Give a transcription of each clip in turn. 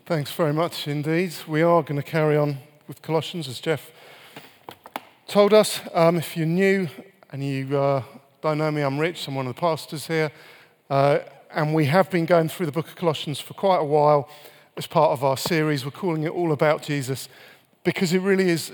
Thanks very much indeed. We are going to carry on with Colossians, as Jeff told us. If you're new and you don't know me, I'm Rich. I'm one of the pastors here. And we have been going through the book of Colossians for quite a while as part of our series. We're calling it All About Jesus because it really is,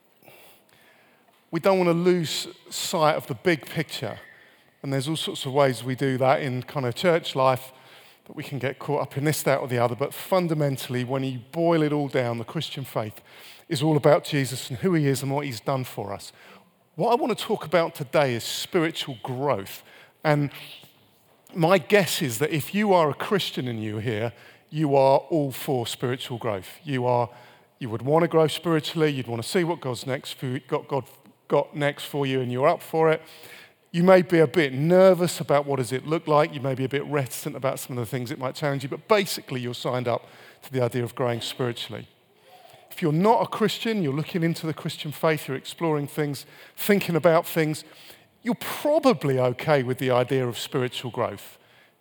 we don't want to lose sight of the big picture. And there's all sorts of ways we do that in kind of church life, that we can get caught up in this, that, or the other. But fundamentally, when you boil it all down, the Christian faith is all about Jesus and who he is and what he's done for us. What I want to talk about today is spiritual growth. And my guess is that if you are a Christian and you're here, you are all for spiritual growth. You would want to grow spiritually. You'd want to see what God's next for you, God got next for you, and you're up for it. You may be a bit nervous about what does it look like. You may be a bit reticent about some of the things it might challenge you, but basically you're signed up to the idea of growing spiritually. If you're not a Christian, you're looking into the Christian faith, you're exploring things, thinking about things, you're probably okay with the idea of spiritual growth.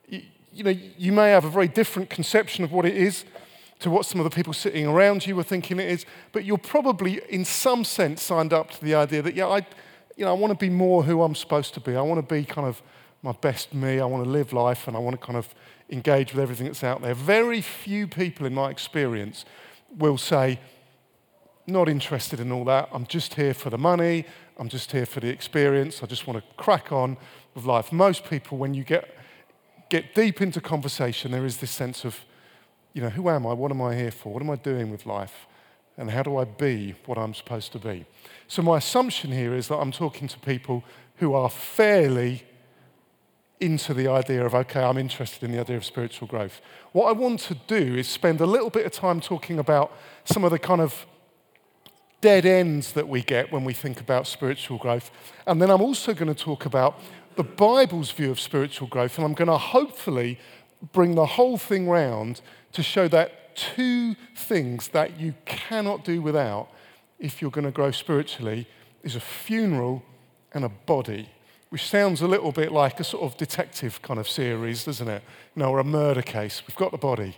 You may have a very different conception of what it is to what some of the people sitting around you are thinking it is, but you're probably in some sense signed up to the idea that, I want to be more who I'm supposed to be. I want to be kind of my best me. I want to live life and I want to kind of engage with everything that's out there. Very few people in my experience will say, not interested in all that. I'm just here for the money. I'm just here for the experience. I just want to crack on with life. Most people, when you get deep into conversation, there is this sense of, who am I? What am I here for? What am I doing with life? And how do I be what I'm supposed to be? So my assumption here is that I'm talking to people who are fairly into the idea of, okay, I'm interested in the idea of spiritual growth. What I want to do is spend a little bit of time talking about some of the kind of dead ends that we get when we think about spiritual growth. And then I'm also going to talk about the Bible's view of spiritual growth. And I'm going to hopefully bring the whole thing round to show that two things that you cannot do without if you're going to grow spiritually is a funeral and a body, which sounds a little bit like a sort of detective kind of series, doesn't it? Or a murder case. We've got the body.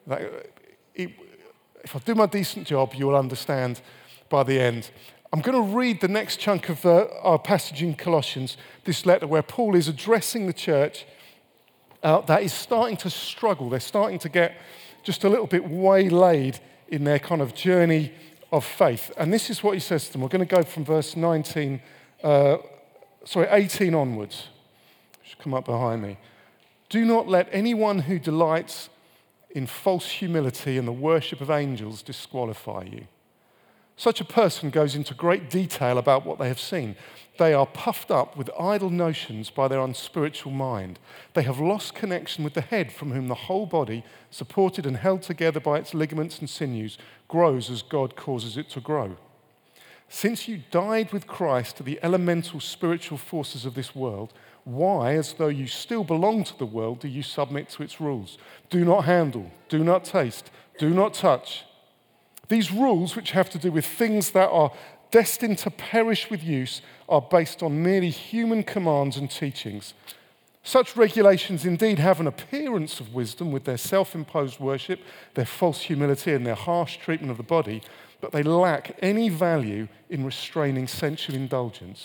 If I do my decent job, you'll understand by the end. I'm going to read the next chunk of our passage in Colossians, this letter where Paul is addressing the church that is starting to struggle. They're starting to get just a little bit waylaid in their kind of journey of faith. And this is what he says to them. We're going to go from verse 18 onwards. It should come up behind me. Do not let anyone who delights in false humility and the worship of angels disqualify you. Such a person goes into great detail about what they have seen. They are puffed up with idle notions by their unspiritual mind. They have lost connection with the head, from whom the whole body, supported and held together by its ligaments and sinews, grows as God causes it to grow. Since you died with Christ to the elemental spiritual forces of this world, why, as though you still belong to the world, do you submit to its rules? Do not handle, do not taste, do not touch. These rules, which have to do with things that are destined to perish with use, are based on merely human commands and teachings. Such regulations indeed have an appearance of wisdom with their self-imposed worship, their false humility, and their harsh treatment of the body, but they lack any value in restraining sensual indulgence.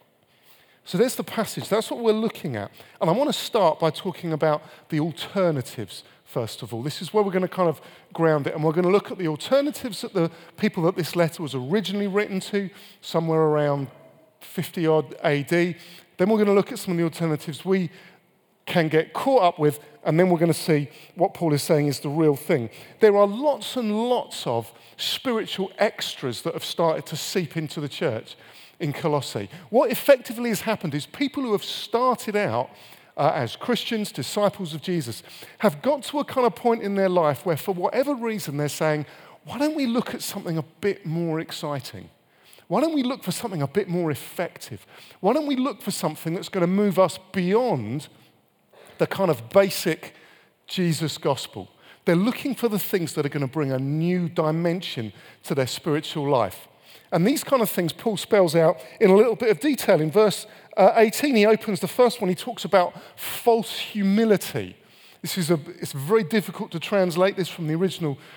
So there's the passage. That's what we're looking at. And I want to start by talking about the alternatives, first of all. This is where we're going to kind of ground it. And we're going to look at the alternatives that the people that this letter was originally written to, somewhere around 50-odd AD. Then we're going to look at some of the alternatives we can get caught up with, and then we're going to see what Paul is saying is the real thing. There are lots and lots of spiritual extras that have started to seep into the church in Colossae. What effectively has happened is people who have started out as Christians, disciples of Jesus, have got to a kind of point in their life where for whatever reason they're saying, why don't we look at something a bit more exciting? Why don't we look for something a bit more effective? Why don't we look for something that's going to move us beyond the kind of basic Jesus gospel? They're looking for the things that are going to bring a new dimension to their spiritual life. And these kind of things Paul spells out in a little bit of detail. In verse 18, he opens the first one. He talks about false humility. It's very difficult to translate this from the original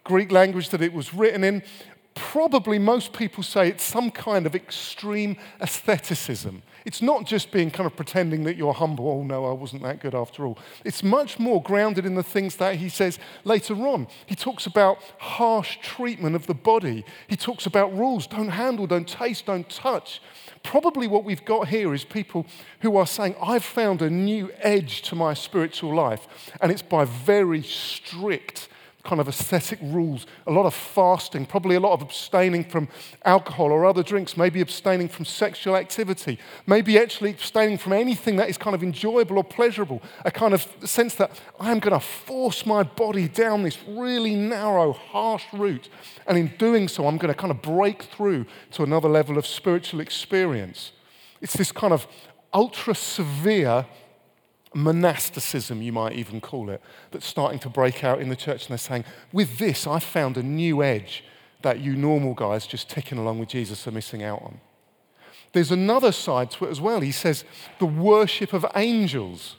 Greek language that it was written in. Probably most people say it's some kind of extreme aestheticism. It's not just being kind of pretending that you're humble. Oh no, I wasn't that good after all. It's much more grounded in the things that he says later on. He talks about harsh treatment of the body. He talks about rules. Don't handle, don't taste, don't touch. Probably what we've got here is people who are saying, I've found a new edge to my spiritual life, and it's by very strict kind of ascetic rules, a lot of fasting, probably a lot of abstaining from alcohol or other drinks, maybe abstaining from sexual activity, maybe actually abstaining from anything that is kind of enjoyable or pleasurable, a kind of sense that I'm going to force my body down this really narrow, harsh route, and in doing so, I'm going to kind of break through to another level of spiritual experience. It's this kind of ultra-severe monasticism, you might even call it, that's starting to break out in the church. And they're saying, with this, I found a new edge that you normal guys just ticking along with Jesus are missing out on. There's another side to it as well. He says the worship of angels,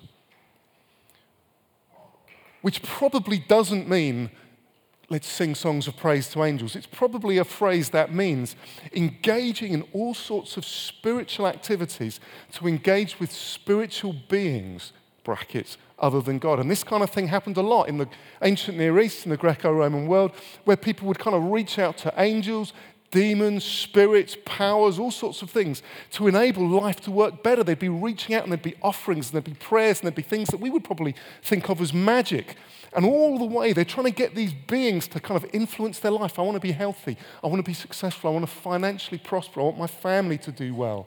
which probably doesn't mean let's sing songs of praise to angels. It's probably a phrase that means engaging in all sorts of spiritual activities to engage with spiritual beings, brackets, other than God. And this kind of thing happened a lot in the ancient Near East, in the Greco-Roman world, where people would kind of reach out to angels, demons, spirits, powers, all sorts of things to enable life to work better. They'd be reaching out and there'd be offerings and there'd be prayers and there'd be things that we would probably think of as magic. And all the way, they're trying to get these beings to kind of influence their life. I want to be healthy. I want to be successful. I want to financially prosper. I want my family to do well.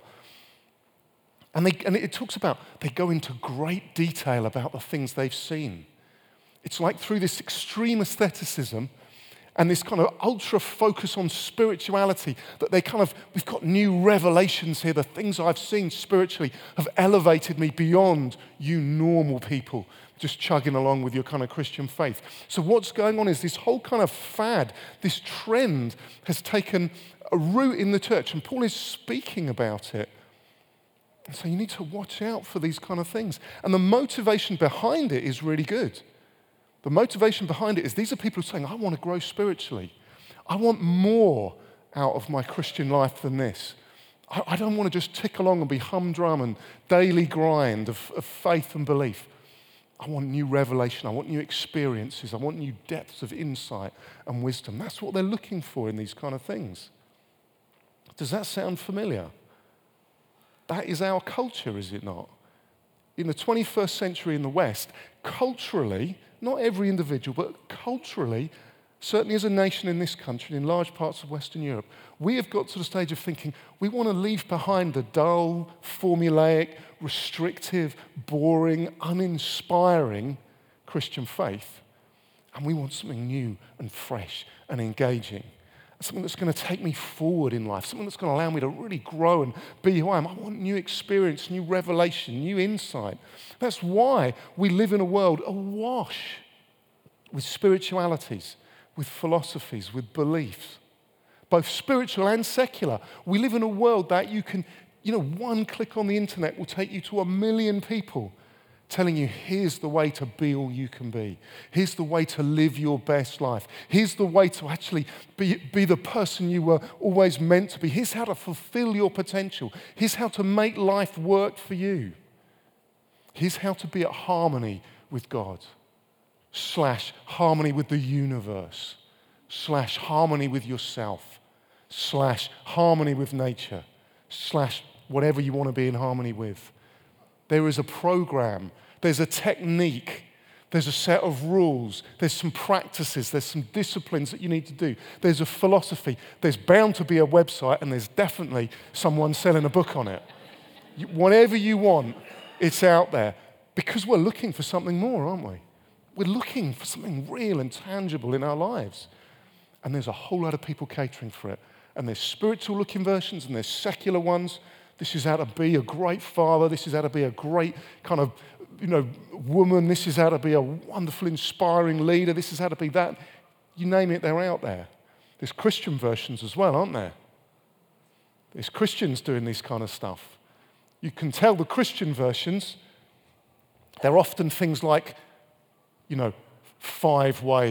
And it talks about, they go into great detail about the things they've seen. It's like through this extreme aestheticism and this kind of ultra focus on spirituality that we've got new revelations here. The things I've seen spiritually have elevated me beyond you normal people just chugging along with your kind of Christian faith. So what's going on is this whole kind of fad, this trend has taken a root in the church, and Paul is speaking about it. And so you need to watch out for these kind of things. And the motivation behind it is really good. The motivation behind it is these are people saying, I want to grow spiritually. I want more out of my Christian life than this. I don't want to just tick along and be humdrum and daily grind of faith and belief. I want new revelation. I want new experiences. I want new depths of insight and wisdom. That's what they're looking for in these kind of things. Does that sound familiar? That is our culture, is it not? In the 21st century in the West, culturally, not every individual, but culturally, certainly as a nation in this country, in large parts of Western Europe, we have got to the stage of thinking we want to leave behind the dull, formulaic, restrictive, boring, uninspiring Christian faith. And we want something new and fresh and engaging. Something that's going to take me forward in life, something that's going to allow me to really grow and be who I am. I want new experience, new revelation, new insight. That's why we live in a world awash with spiritualities, with philosophies, with beliefs, both spiritual and secular. We live in a world that you can, one click on the internet will take you to 1 million people telling you, here's the way to be all you can be. Here's the way to live your best life. Here's the way to actually be the person you were always meant to be. Here's how to fulfill your potential. Here's how to make life work for you. Here's how to be at harmony with God, / harmony with the universe, / harmony with yourself, / harmony with nature, / whatever you want to be in harmony with. There is a program, there's a technique, there's a set of rules, there's some practices, there's some disciplines that you need to do. There's a philosophy, there's bound to be a website, and there's definitely someone selling a book on it. Whatever you want, it's out there. Because we're looking for something more, aren't we? We're looking for something real and tangible in our lives. And there's a whole lot of people catering for it. And there's spiritual-looking versions and there's secular ones. This is how to be a great father. This is how to be a great kind of, woman. This is how to be a wonderful, inspiring leader. This is how to be that. You name it, they're out there. There's Christian versions as well, aren't there? There's Christians doing this kind of stuff. You can tell the Christian versions, they're often things like, 5 ways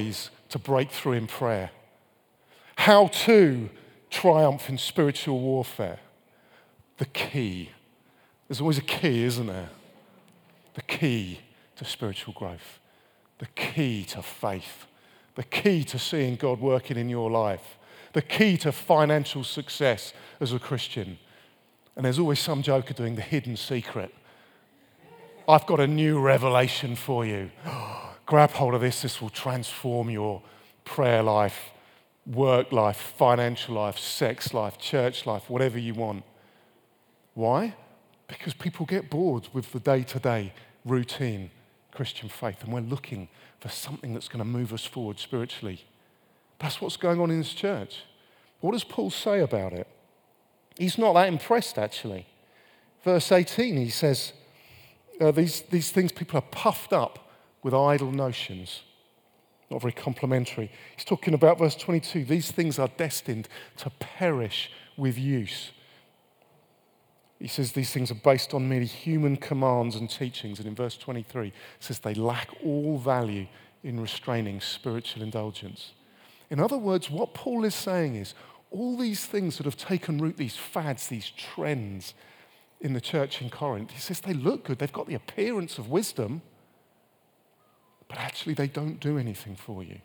to break through in prayer. How to triumph in spiritual warfare. The key. There's always a key, isn't there? The key to spiritual growth. The key to faith. The key to seeing God working in your life. The key to financial success as a Christian. And there's always some joker doing the hidden secret. I've got a new revelation for you. Grab hold of this. This will transform your prayer life, work life, financial life, sex life, church life, whatever you want. Why? Because people get bored with the day-to-day routine Christian faith, and we're looking for something that's going to move us forward spiritually. That's what's going on in this church. What does Paul say about it? He's not that impressed, actually. Verse 18, he says, these things, people are puffed up with idle notions. Not very complimentary. He's talking about verse 22. These things are destined to perish with use. He says these things are based on merely human commands and teachings. And in verse 23, it says they lack all value in restraining spiritual indulgence. In other words, what Paul is saying is all these things that have taken root, these fads, these trends in the church in Corinth, he says they look good. They've got the appearance of wisdom, but actually they don't do anything for you.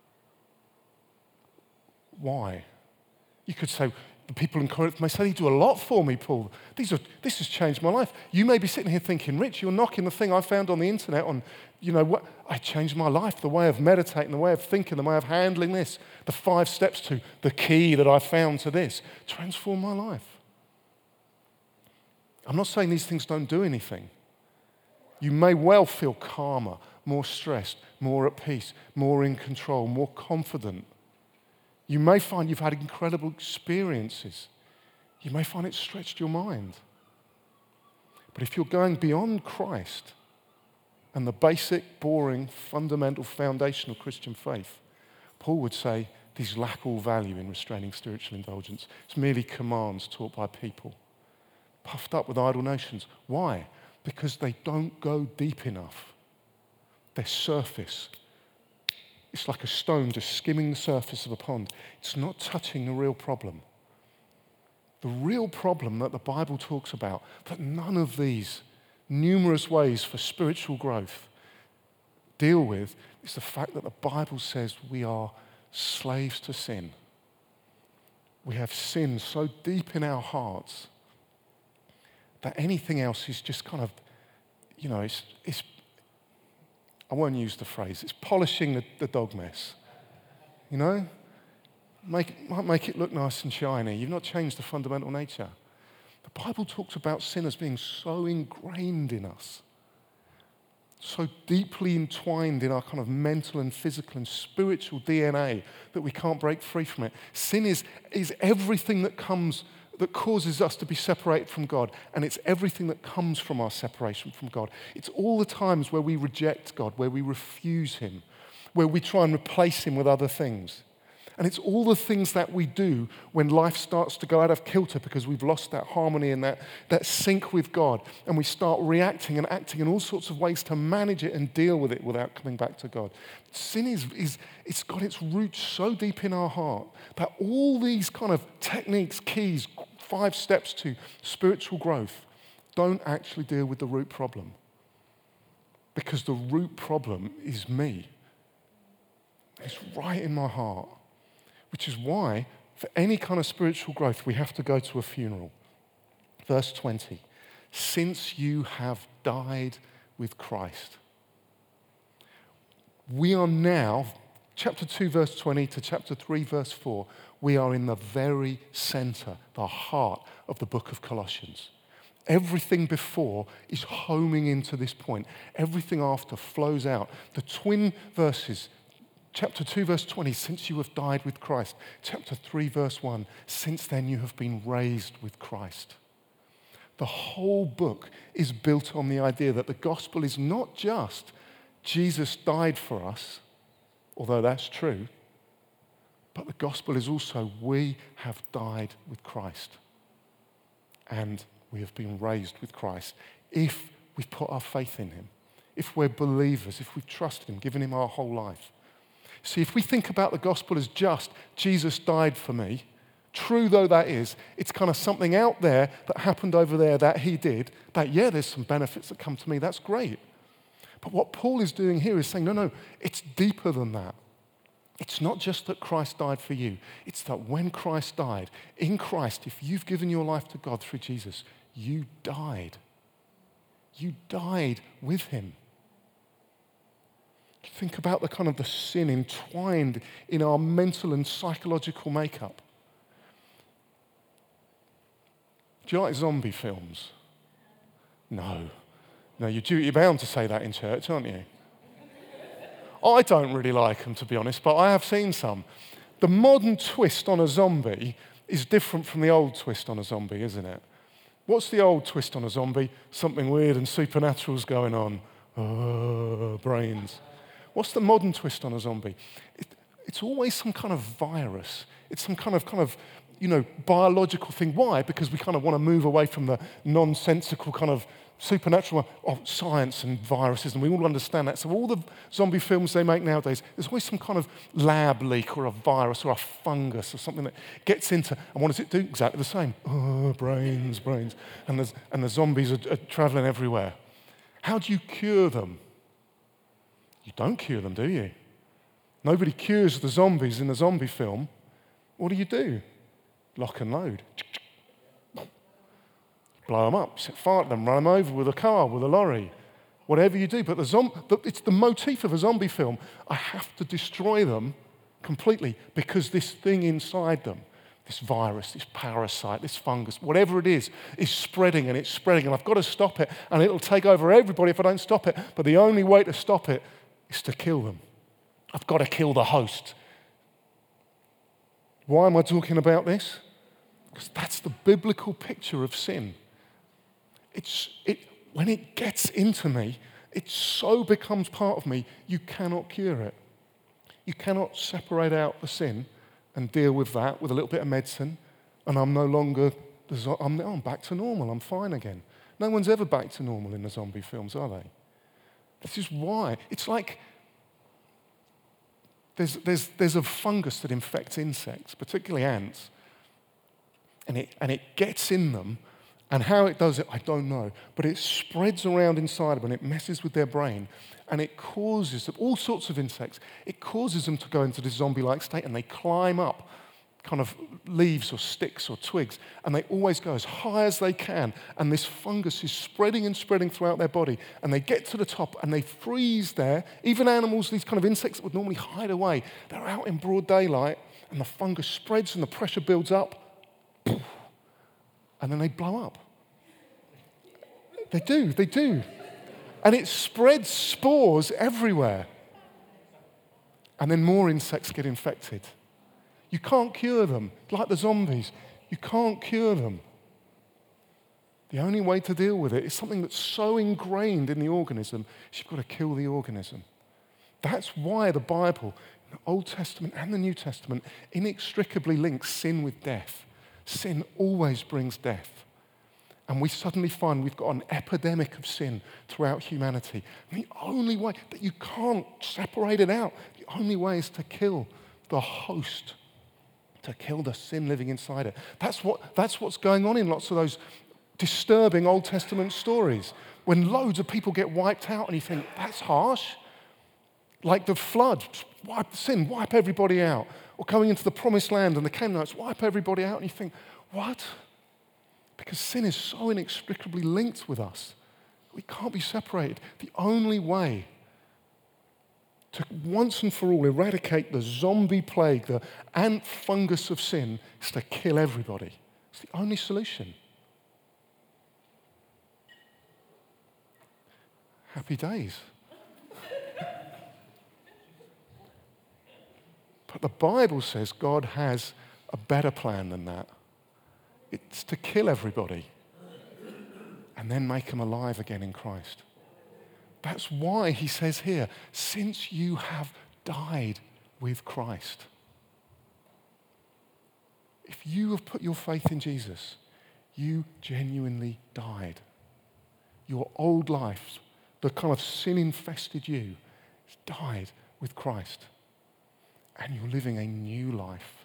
Why? You could say, the people in Corinth may say, they do a lot for me, Paul. This has changed my life. You may be sitting here thinking, Rich, you're knocking the thing I found on the internet on, what? I changed my life, the way of meditating, the way of thinking, the way of handling this, the 5 steps to the key that I found to this, transformed my life. I'm not saying these things don't do anything. You may well feel calmer, more stressed, more at peace, more in control, more confident. You may find you've had incredible experiences. You may find it stretched your mind. But if you're going beyond Christ and the basic, boring, fundamental, foundational Christian faith, Paul would say these lack all value in restraining spiritual indulgence. It's merely commands taught by people, puffed up with idle notions. Why? Because they don't go deep enough. They're surface. It's like a stone just skimming the surface of a pond. It's not touching the real problem. The real problem that the Bible talks about, that none of these numerous ways for spiritual growth deal with, is the fact that the Bible says we are slaves to sin. We have sin so deep in our hearts that anything else is just kind of, it's I won't use the phrase, it's polishing the dog mess. Might make it look nice and shiny. You've not changed the fundamental nature. The Bible talks about sin as being so ingrained in us, so deeply entwined in our kind of mental and physical and spiritual DNA that we can't break free from it. Sin is everything that causes us to be separated from God, and it's everything that comes from our separation from God. It's all the times where we reject God, where we refuse Him, where we try and replace Him with other things. And it's all the things that we do when life starts to go out of kilter because we've lost that harmony and that sync with God, and we start reacting and acting in all sorts of ways to manage it and deal with it without coming back to God. Sin it's got its roots so deep in our heart that all these kind of techniques, keys, 5 steps to spiritual growth don't actually deal with the root problem. Because the root problem is me. It's right in my heart. Which is why, for any kind of spiritual growth, we have to go to a funeral. Verse 20, since you have died with Christ. We are now, chapter 2, verse 20 to chapter 3, verse 4, we are in the very center, the heart of the book of Colossians. Everything before is homing into this point. Everything after flows out. The twin verses, chapter 2, verse 20, since you have died with Christ. Chapter 3, verse 1, since then you have been raised with Christ. The whole book is built on the idea that the gospel is not just Jesus died for us, although that's true, but the gospel is also we have died with Christ and we have been raised with Christ if we've put our faith in Him, if we're believers, if we've trusted Him, given Him our whole life. See, if we think about the gospel as just Jesus died for me, true though that is, it's kind of something out there that happened over there that he did, that, yeah, there's some benefits that come to me, that's great. But what Paul is doing here is saying, no, it's deeper than that. It's not just that Christ died for you. It's that when Christ died, in Christ, if you've given your life to God through Jesus, you died. You died with him. Think about the kind of the sin entwined in our mental and psychological makeup. Do you like zombie films? No, you're bound to say that in church, aren't you? I don't really like them, to be honest, but I have seen some. The modern twist on a zombie is different from the old twist on a zombie, isn't it? What's the old twist on a zombie? Something weird and supernatural's going on. Brains. What's the modern twist on a zombie? It's always some kind of virus. It's some kind of biological thing. Why? Because we kind of want to move away from the nonsensical kind of supernatural of science and viruses, and we all understand that. So all the zombie films they make nowadays, there's always some kind of lab leak or a virus or a fungus or something that gets into, and what does it do? Exactly the same. Brains. And the zombies are traveling everywhere. How do you cure them? You don't cure them, do you? Nobody cures the zombies in the zombie film. What do? Lock and load. Blow them up, set fire to them, run them over with a car, with a lorry, whatever you do. But it's the motif of a zombie film. I have to destroy them completely because this thing inside them, this virus, this parasite, this fungus, whatever it is spreading and it's spreading, and I've got to stop it, and it'll take over everybody if I don't stop it. But the only way to stop it is to kill them. I've got to kill the host. Why am I talking about this? Because that's the biblical picture of sin. When it gets into me, it so becomes part of me, you cannot cure it. You cannot separate out the sin and deal with that with a little bit of medicine, and I'm no longer, I'm back to normal, I'm fine again. No one's ever back to normal in the zombie films, are they? This is why. It's like there's a fungus that infects insects, particularly ants, and it gets in them. And how it does it, I don't know. But it spreads around inside them and it messes with their brain. And it causes all sorts of insects. It causes them to go into this zombie-like state, and they climb up kind of leaves or sticks or twigs. And they always go as high as they can. And this fungus is spreading and spreading throughout their body. And they get to the top and they freeze there. Even animals, these kind of insects that would normally hide away, they're out in broad daylight and the fungus spreads and the pressure builds up. And then they blow up. They do. And it spreads spores everywhere. And then more insects get infected. You can't cure them. Like the zombies, you can't cure them. The only way to deal with it is something that's so ingrained in the organism, you've got to kill the organism. That's why the Bible, the Old Testament and the New Testament, inextricably links sin with death. Sin always brings death. And we suddenly find we've got an epidemic of sin throughout humanity. And the only way that you can't separate it out, the only way is to kill the host, to kill the sin living inside it. That's what's going on in lots of those disturbing Old Testament stories. When loads of people get wiped out and you think, that's harsh. Like the flood, wipe the sin, wipe everybody out. Or coming into the promised land and the Canaanites, wipe everybody out. And you think, what? Because sin is so inextricably linked with us. We can't be separated. The only way to once and for all eradicate the zombie plague, the ant fungus of sin, is to kill everybody. It's the only solution. Happy days. But the Bible says God has a better plan than that. It's to kill everybody and then make them alive again in Christ. That's why he says here, since you have died with Christ. If you have put your faith in Jesus, you genuinely died. Your old life, the kind of sin-infested you, died with Christ. and you're living a new life.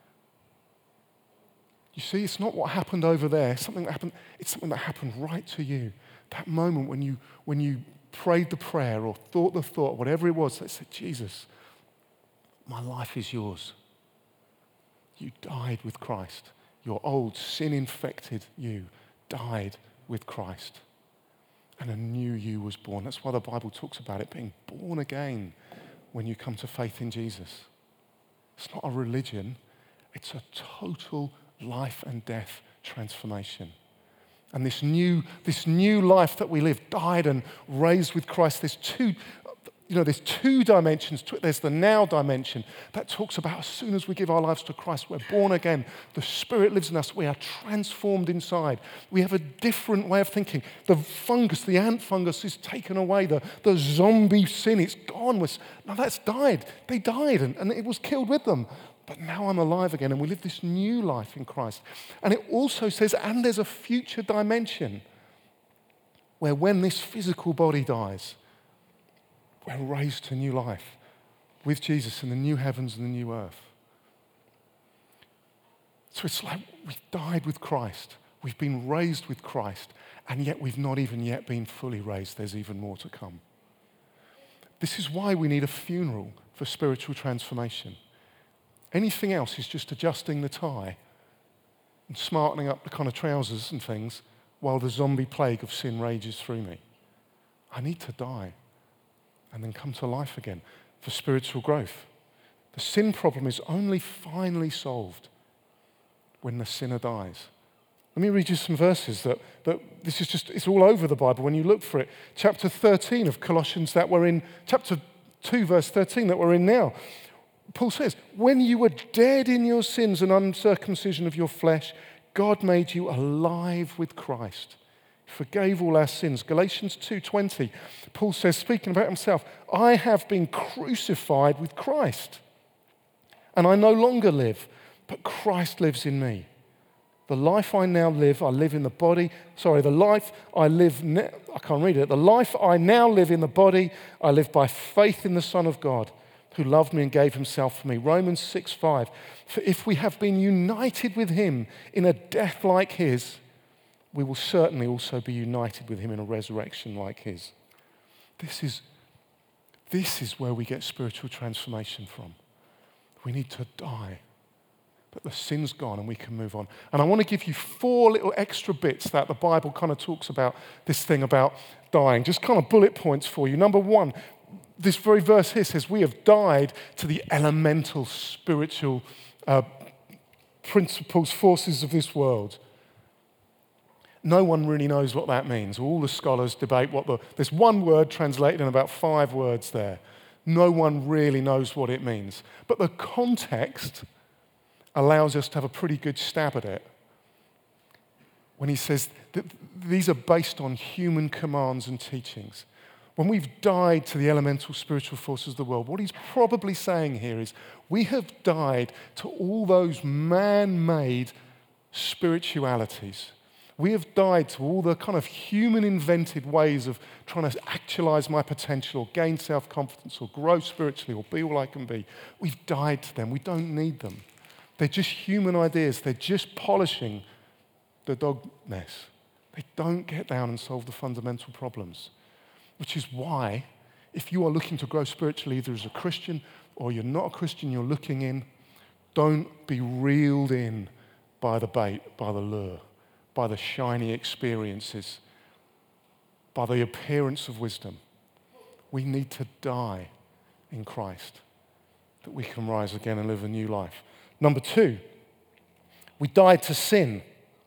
You see, it's not what happened over there, it's something that happened right to you. That moment when you prayed the prayer or thought the thought, whatever it was, that said, Jesus, my life is yours. You died with Christ. Your old sin-infected you died with Christ. And a new you was born. That's why the Bible talks about it being born again when you come to faith in Jesus. It's not a religion. It's a total life and death transformation. And this new life that we live, died and raised with Christ, there's two dimensions to it. There's the now dimension that talks about as soon as we give our lives to Christ, we're born again. The Spirit lives in us. We are transformed inside. We have a different way of thinking. The ant fungus is taken away. The zombie sin, it's gone. No, that's died. They died and it was killed with them. But now I'm alive again and we live this new life in Christ. And it also says, and there's a future dimension where when this physical body dies, we're raised to new life with Jesus in the new heavens and the new earth. So it's like we've died with Christ, we've been raised with Christ, and yet we've not even yet been fully raised. There's even more to come. This is why we need a funeral for spiritual transformation. Anything else is just adjusting the tie and smartening up the kind of trousers and things while the zombie plague of sin rages through me. I need to die and then come to life again for spiritual growth. The sin problem is only finally solved when the sinner dies. Let me read you some verses that this is just, it's all over the Bible when you look for it. Chapter 13 of Colossians that we're in, chapter 2, verse 13 that we're in now. Paul says, when you were dead in your sins and uncircumcision of your flesh, God made you alive with Christ. He forgave all our sins. Galatians 2:20, Paul says, speaking about himself, I have been crucified with Christ, and I no longer live, but Christ lives in me. The life I now live, I live in the body. Sorry, the life I live, I can't read it. The life I now live in the body, I live by faith in the Son of God, who loved me and gave himself for me. Romans 6:5. For if we have been united with him in a death like his, we will certainly also be united with him in a resurrection like his. This is where we get spiritual transformation from. We need to die, but the sin's gone and we can move on. And I want to give you 4 little extra bits that the Bible kind of talks about this thing about dying. Just kind of bullet points for you. Number 1, this very verse here says we have died to the elemental spiritual principles, forces of this world. No one really knows what that means. All the scholars debate there's one word translated in about 5 words there. No one really knows what it means. But the context allows us to have a pretty good stab at it. When he says that these are based on human commands and teachings. When we've died to the elemental spiritual forces of the world, what he's probably saying here is we have died to all those man-made spiritualities. We have died to all the kind of human-invented ways of trying to actualize my potential or gain self-confidence or grow spiritually or be all I can be. We've died to them. We don't need them. They're just human ideas. They're just polishing the dog mess. They don't get down and solve the fundamental problems. Which is why, if you are looking to grow spiritually, either as a Christian or you're not a Christian, you're looking in, don't be reeled in by the bait, by the lure, by the shiny experiences, by the appearance of wisdom. We need to die in Christ, that we can rise again and live a new life. Number 2, we died to sin.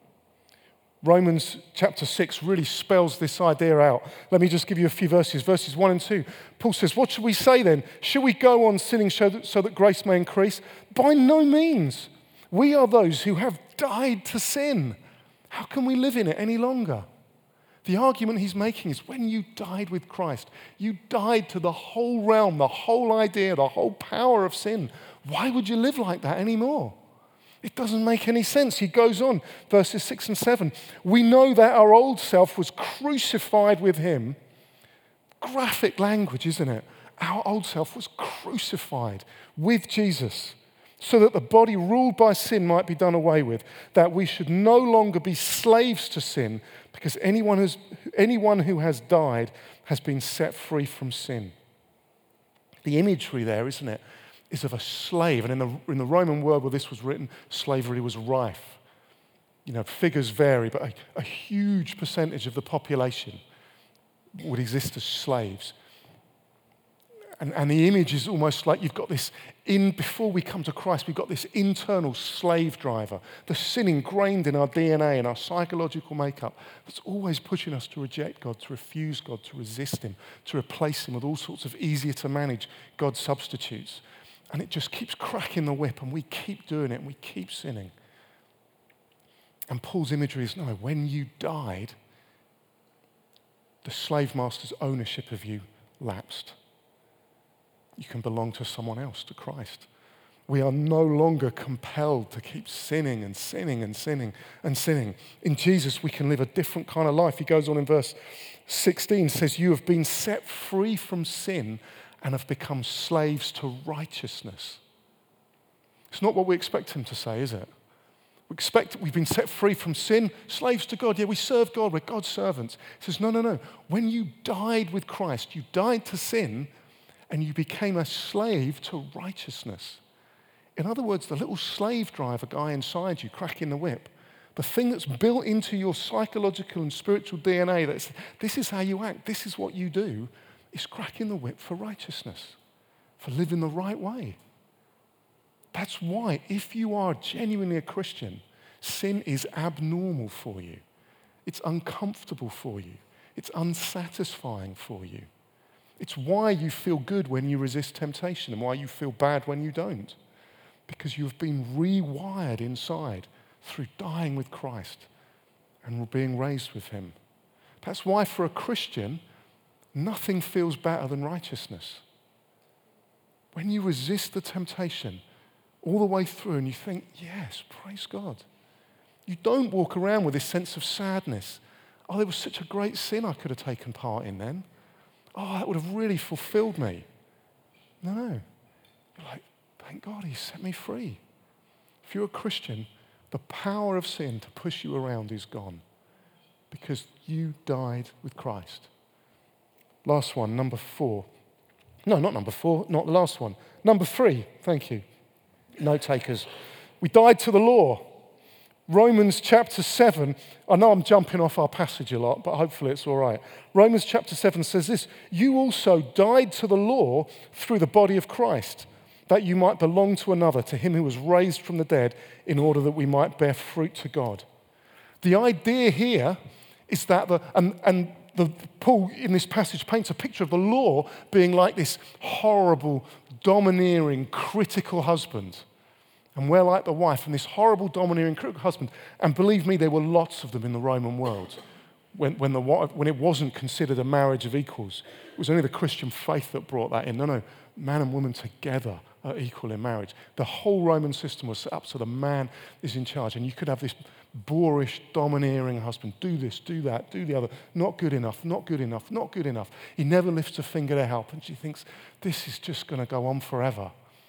Romans chapter 6 really spells this idea out. Let me just give you a few verses. Verses 1 and 2. Paul says, what should we say then? Should we go on sinning so that grace may increase? By no means. We are those who have died to sin. How can we live in it any longer? The argument he's making is when you died with Christ, you died to the whole realm, the whole idea, the whole power of sin. Why would you live like that anymore? It doesn't make any sense. He goes on, verses 6 and 7. We know that our old self was crucified with him. Graphic language, isn't it? our old self was crucified with Jesus so that the body ruled by sin might be done away with, that we should no longer be slaves to sin, because anyone who has died has been set free from sin. The imagery there, isn't it, is of a slave. And in the Roman world where this was written, slavery was rife. Figures vary, but a huge percentage of the population would exist as slaves. And the image is almost like you've got this, before we come to Christ, we've got this internal slave driver, the sin ingrained in our DNA and our psychological makeup that's always pushing us to reject God, to refuse God, to resist him, to replace him with all sorts of easier to manage God substitutes. And it just keeps cracking the whip, and we keep doing it, and we keep sinning. And Paul's imagery is, no, when you died, the slave master's ownership of you lapsed. You can belong to someone else, to Christ. We are no longer compelled to keep sinning and sinning and sinning and sinning. In Jesus, we can live a different kind of life. He goes on in verse 16, says, you have been set free from sin and have become slaves to righteousness. It's not what we expect him to say, is it? We expect we've been set free from sin, slaves to God. Yeah, we serve God, we're God's servants. He says, no. When you died with Christ, you died to sin, and you became a slave to righteousness. In other words, the little slave driver guy inside you cracking the whip, the thing that's built into your psychological and spiritual DNA, this is how you act, this is what you do, is cracking the whip for righteousness, for living the right way. That's why, if you are genuinely a Christian, sin is abnormal for you. It's uncomfortable for you. It's unsatisfying for you. It's why you feel good when you resist temptation and why you feel bad when you don't. Because you've been rewired inside through dying with Christ and being raised with him. That's why for a Christian, nothing feels better than righteousness. When you resist the temptation all the way through and you think, yes, praise God. You don't walk around with this sense of sadness. Oh, there was such a great sin I could have taken part in then. Oh, that would have really fulfilled me. No. You're like, thank God he set me free. If you're a Christian, the power of sin to push you around is gone because you died with Christ. Last one, number 4. No, not number 4, not the last one. Number 3, thank you. Note takers. We died to the law. Romans chapter 7, I know I'm jumping off our passage a lot, but hopefully it's all right. Romans chapter 7 says this, you also died to the law through the body of Christ, that you might belong to another, to him who was raised from the dead, in order that we might bear fruit to God. The idea here is that Paul in this passage paints a picture of the law being like this horrible, domineering, critical husband. And we're like the wife and this horrible, domineering, critical husband. And believe me, there were lots of them in the Roman world when it wasn't considered a marriage of equals. It was only the Christian faith that brought that in. No, man and woman together are equal in marriage. The whole Roman system was set up so the man is in charge. And you could have this boorish, domineering husband. Do this, do that, do the other. Not good enough, not good enough, not good enough. He never lifts a finger to help. And she thinks, this is just going to go on forever.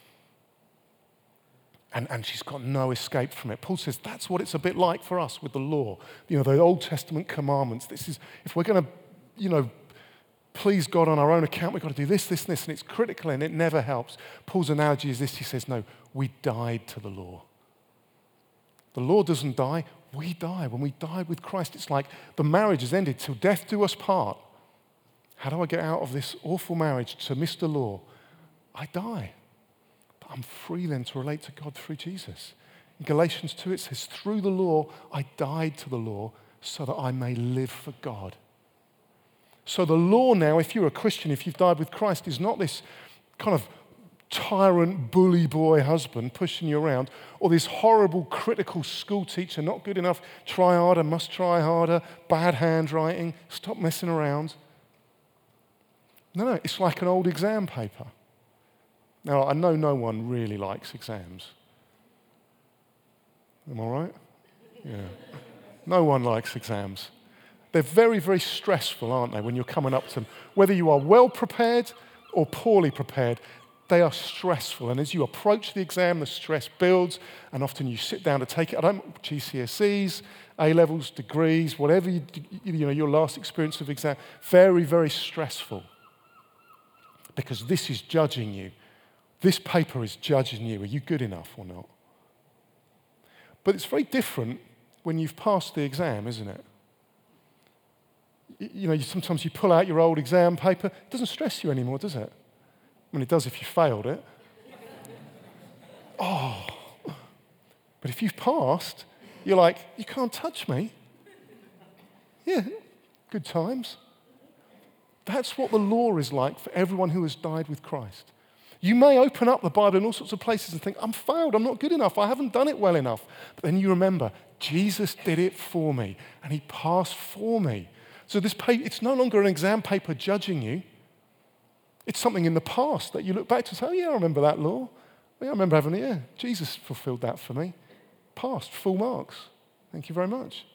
And she's got no escape from it. Paul says that's what it's a bit like for us with the law. The Old Testament commandments. This is, if we're going to, please God on our own account, we've got to do this, and it's critical and it never helps. Paul's analogy is this. He says, no, we died to the law. The law doesn't die, we die. When we died with Christ, it's like the marriage has ended till death do us part. How do I get out of this awful marriage to miss the law? I die. I'm free then to relate to God through Jesus. In Galatians 2 it says, through the law, I died to the law so that I may live for God. So the law now, if you're a Christian, if you've died with Christ, is not this kind of tyrant, bully boy husband pushing you around, or this horrible, critical school teacher, not good enough, try harder, must try harder, bad handwriting, stop messing around. No, it's like an old exam paper. Now, I know no one really likes exams. Am I right? Yeah. No one likes exams. They're very, very stressful, aren't they, when you're coming up to them. Whether you are well prepared or poorly prepared, they are stressful. And as you approach the exam, the stress builds, and often you sit down to take it. GCSEs, A-levels, degrees, whatever your last experience of exam, very, very stressful. Because this is judging you. This paper is judging you. Are you good enough or not? But it's very different when you've passed the exam, isn't it? Sometimes you pull out your old exam paper. It doesn't stress you anymore, does it? I mean, it does if you failed it. Oh. But if you've passed, you're like, you can't touch me. Yeah, good times. That's what the law is like for everyone who has died with Christ. You may open up the Bible in all sorts of places and think, I'm failed, I'm not good enough, I haven't done it well enough. But then you remember, Jesus did it for me, and he passed for me. So it's no longer an exam paper judging you. It's something in the past that you look back to and say, oh yeah, I remember that law. Yeah, I remember having it, yeah. Jesus fulfilled that for me. Passed, full marks. Thank you very much.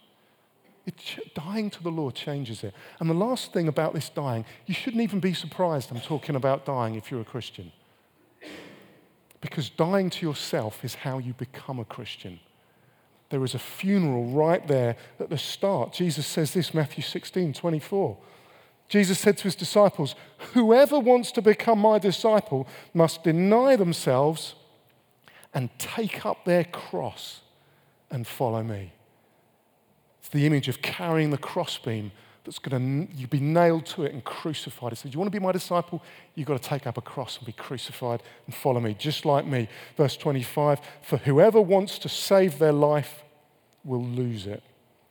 Dying to the law changes it. And the last thing about this dying, you shouldn't even be surprised I'm talking about dying if you're a Christian. Because dying to yourself is how you become a Christian. There is a funeral right there at the start. Jesus says this, Matthew 16:24. Jesus said to his disciples, whoever wants to become my disciple must deny themselves and take up their cross and follow me. It's the image of carrying the crossbeam that's going to be nailed to it and crucified. He said, you want to be my disciple? You've got to take up a cross and be crucified and follow me, just like me. Verse 25, for whoever wants to save their life will lose it.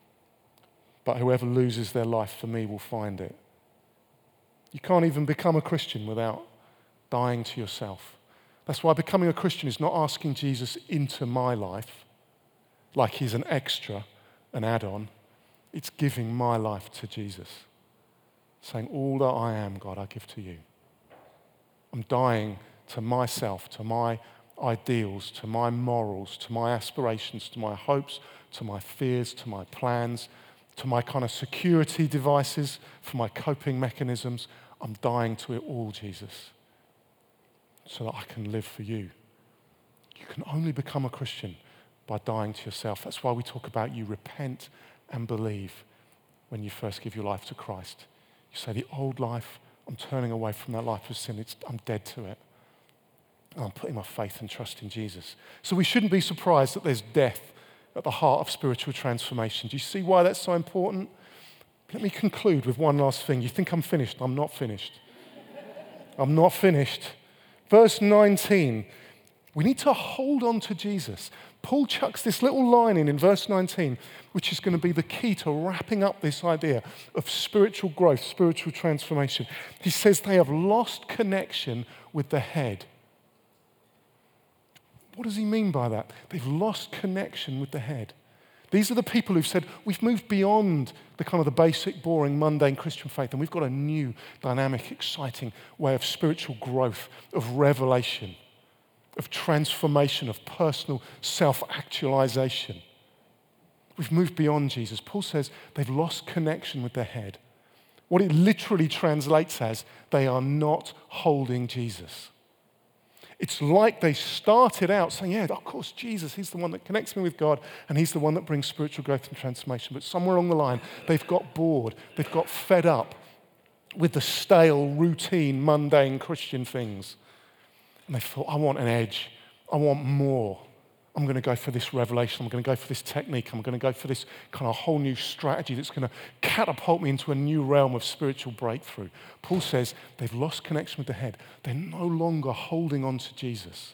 But whoever loses their life for me will find it. You can't even become a Christian without dying to yourself. That's why becoming a Christian is not asking Jesus into my life like he's an extra, an add-on. It's giving my life to Jesus. Saying, all that I am, God, I give to you. I'm dying to myself, to my ideals, to my morals, to my aspirations, to my hopes, to my fears, to my plans, to my kind of security devices, for my coping mechanisms. I'm dying to it all, Jesus, so that I can live for you. You can only become a Christian by dying to yourself. That's why we talk about you repent and believe when you first give your life to Christ. You say, the old life, I'm turning away from that life of sin. I'm dead to it. And I'm putting my faith and trust in Jesus. So we shouldn't be surprised that there's death at the heart of spiritual transformation. Do you see why that's so important? Let me conclude with one last thing. You think I'm finished? I'm not finished. I'm not finished. Verse 19, we need to hold on to Jesus. Paul chucks this little line in verse 19, which is going to be the key to wrapping up this idea of spiritual growth, spiritual transformation. He says they have lost connection with the head. What does he mean by that? They've lost connection with the head. These are the people who've said, we've moved beyond the kind of the basic, boring, mundane Christian faith, and we've got a new, dynamic, exciting way of spiritual growth, of revelation, of transformation, of personal self-actualization. We've moved beyond Jesus. Paul says they've lost connection with their head. What it literally translates as, they are not holding Jesus. It's like they started out saying, yeah, of course, Jesus, he's the one that connects me with God, and he's the one that brings spiritual growth and transformation. But somewhere along the line, they've got bored, they've got fed up with the stale, routine, mundane Christian things. And they thought, I want an edge, I want more. I'm going to go for this revelation, I'm going to go for this technique, I'm going to go for this kind of whole new strategy that's going to catapult me into a new realm of spiritual breakthrough. Paul says they've lost connection with the head. They're no longer holding on to Jesus.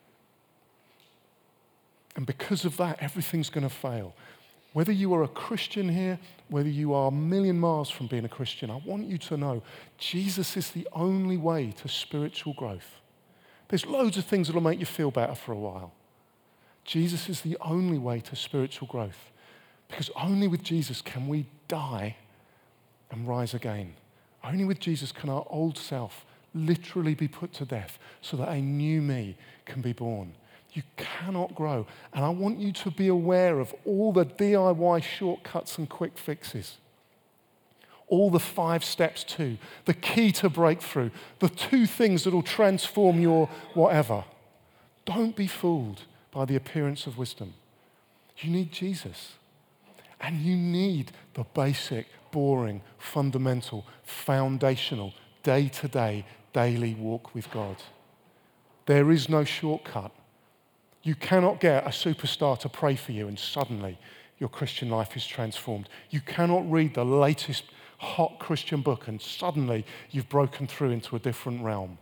And because of that, everything's going to fail. Whether you are a Christian here, whether you are a million miles from being a Christian, I want you to know Jesus is the only way to spiritual growth. There's loads of things that will make you feel better for a while. Jesus is the only way to spiritual growth, because only with Jesus can we die and rise again. Only with Jesus can our old self literally be put to death so that a new me can be born. You cannot grow. And I want you to be aware of all the DIY shortcuts and quick fixes. all the 5 steps to, the key to breakthrough, the 2 things that will transform your whatever. Don't be fooled by the appearance of wisdom. You need Jesus. And you need the basic, boring, fundamental, foundational, day-to-day, daily walk with God. There is no shortcut. You cannot get a superstar to pray for you and suddenly your Christian life is transformed. You cannot read the latest hot Christian book and suddenly you've broken through into a different realm.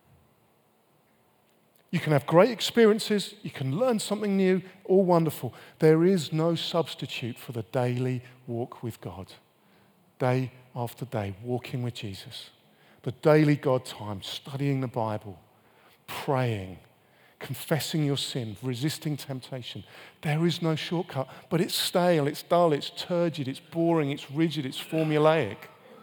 You can have great experiences, you can learn something new, all wonderful. There is no substitute for the daily walk with God. Day after day, walking with Jesus. The daily God time, studying the Bible, praying, confessing your sin, resisting temptation. There is no shortcut, but it's stale, it's dull, it's turgid, it's boring, it's rigid, it's formulaic.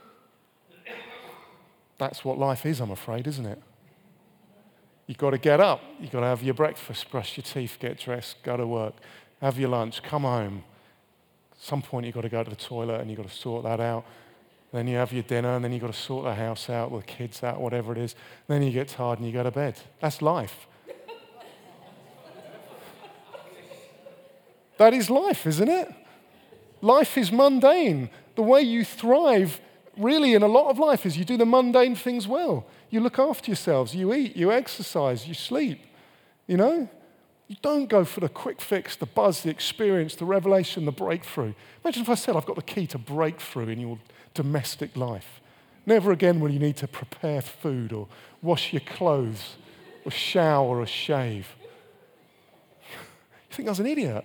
That's what life is, I'm afraid, isn't it? You've got to get up, you've got to have your breakfast, brush your teeth, get dressed, go to work, have your lunch, come home. At some point you've got to go to the toilet and you've got to sort that out. Then you have your dinner and then you've got to sort the house out, the kids out, whatever it is. Then you get tired and you go to bed. That's life. That is life, isn't it? Life is mundane. The way you thrive really in a lot of life is you do the mundane things well. You look after yourselves, you eat, you exercise, you sleep, you know? You don't go for the quick fix, the buzz, the experience, the revelation, the breakthrough. Imagine if I said I've got the key to breakthrough in your domestic life. Never again will you need to prepare food or wash your clothes or shower or shave. You think I was an idiot?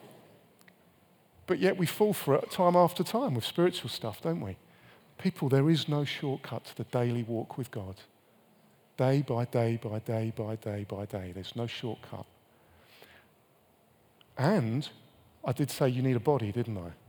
But yet we fall for it time after time with spiritual stuff, don't we? People, there is no shortcut to the daily walk with God. Day by day by day by day by day. There's no shortcut. And I did say you need a body, didn't I?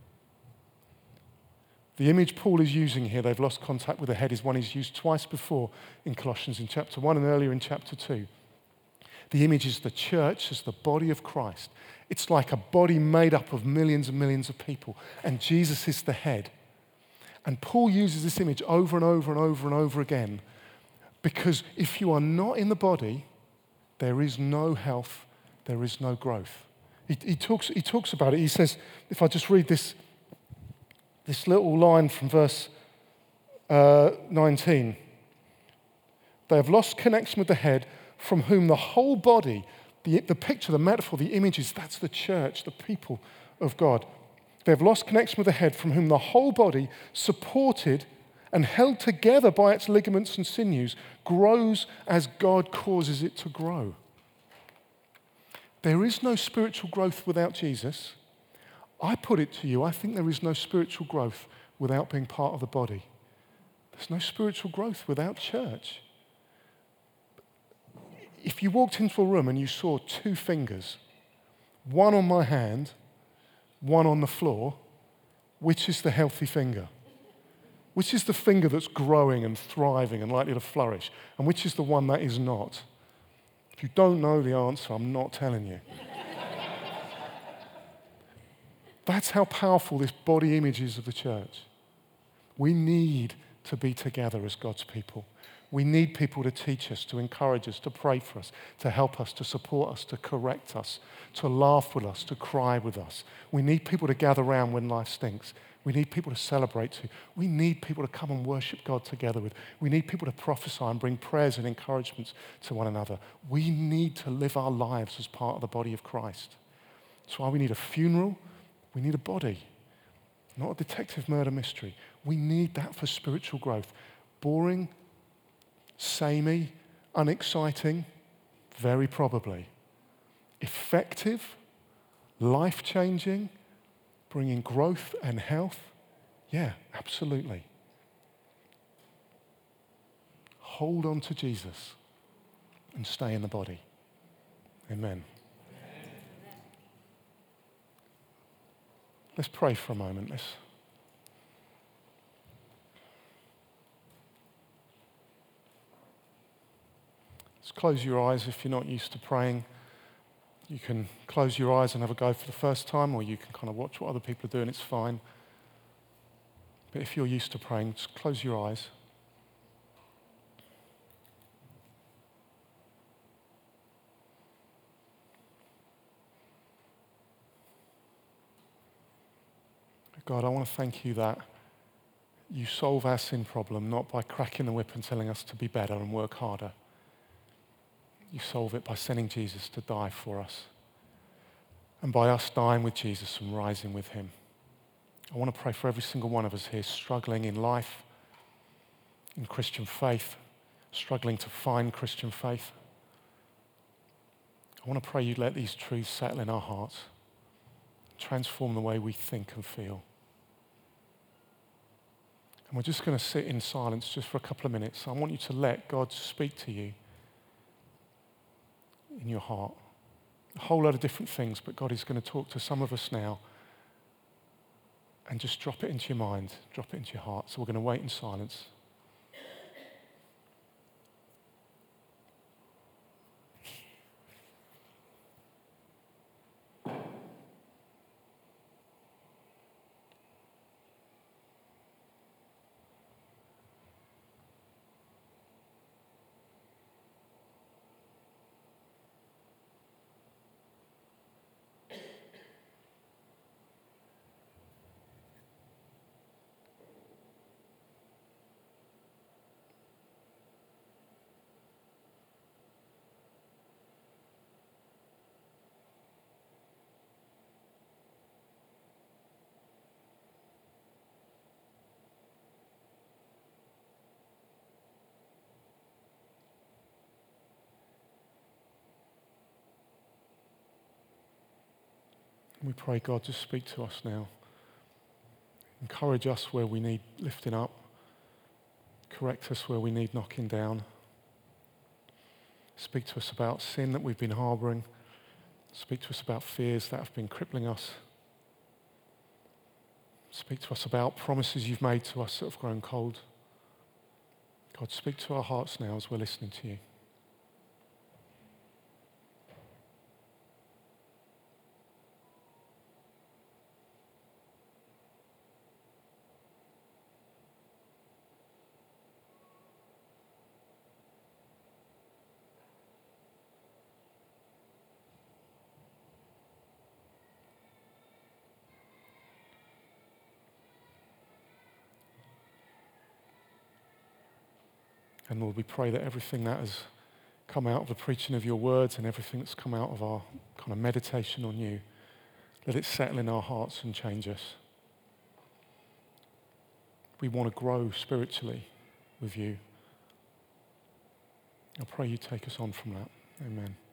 The image Paul is using here, they've lost contact with the head, is one he's used twice before in Colossians in chapter 1 and earlier in chapter 2. The image is the church as the body of Christ. It's like a body made up of millions and millions of people, and Jesus is the head. And Paul uses this image over and over and over and over again because if you are not in the body, there is no health, there is no growth. He talks about it. He says, if I just read this little line from verse 19, they have lost connection with the head from whom the whole body, the picture, the metaphor, the images, that's the church, the people of God. They have lost connection with the head from whom the whole body, supported and held together by its ligaments and sinews, grows as God causes it to grow. There is no spiritual growth without Jesus. I put it to you, I think there is no spiritual growth without being part of the body. There's no spiritual growth without church. If you walked into a room and you saw 2 fingers, one on my hand, one on the floor, which is the healthy finger? Which is the finger that's growing and thriving and likely to flourish? And which is the one that is not? If you don't know the answer, I'm not telling you. That's how powerful this body image is of the church. We need to be together as God's people. We need people to teach us, to encourage us, to pray for us, to help us, to support us, to correct us, to laugh with us, to cry with us. We need people to gather around when life stinks. We need people to celebrate to. We need people to come and worship God together with. We need people to prophesy and bring prayers and encouragements to one another. We need to live our lives as part of the body of Christ. That's why we need a funeral. We need a body, not a detective murder mystery. We need that for spiritual growth. Boring, samey, unexciting, very probably. Effective, life-changing, bringing growth and health, yeah, absolutely. Hold on to Jesus and stay in the body. Amen. Let's pray for a moment. Let's close your eyes if you're not used to praying. You can close your eyes and have a go for the first time, or you can kind of watch what other people are doing. It's fine. But if you're used to praying, just close your eyes. God, I want to thank you that you solve our sin problem not by cracking the whip and telling us to be better and work harder. You solve it by sending Jesus to die for us, and by us dying with Jesus and rising with him. I want to pray for every single one of us here struggling in life, in Christian faith, struggling to find Christian faith. I want to pray you let these truths settle in our hearts, transform the way we think and feel. And we're just going to sit in silence just for a couple of minutes. I want you to let God speak to you in your heart. A whole lot of different things, but God is going to talk to some of us now. And just drop it into your mind, drop it into your heart. So we're going to wait in silence. And we pray, God, just speak to us now. Encourage us where we need lifting up. Correct us where we need knocking down. Speak to us about sin that we've been harboring. Speak to us about fears that have been crippling us. Speak to us about promises you've made to us that have grown cold. God, speak to our hearts now as we're listening to you. And Lord, we pray that everything that has come out of the preaching of your words and everything that's come out of our kind of meditation on you, let it settle in our hearts and change us. We want to grow spiritually with you. I pray you take us on from that. Amen.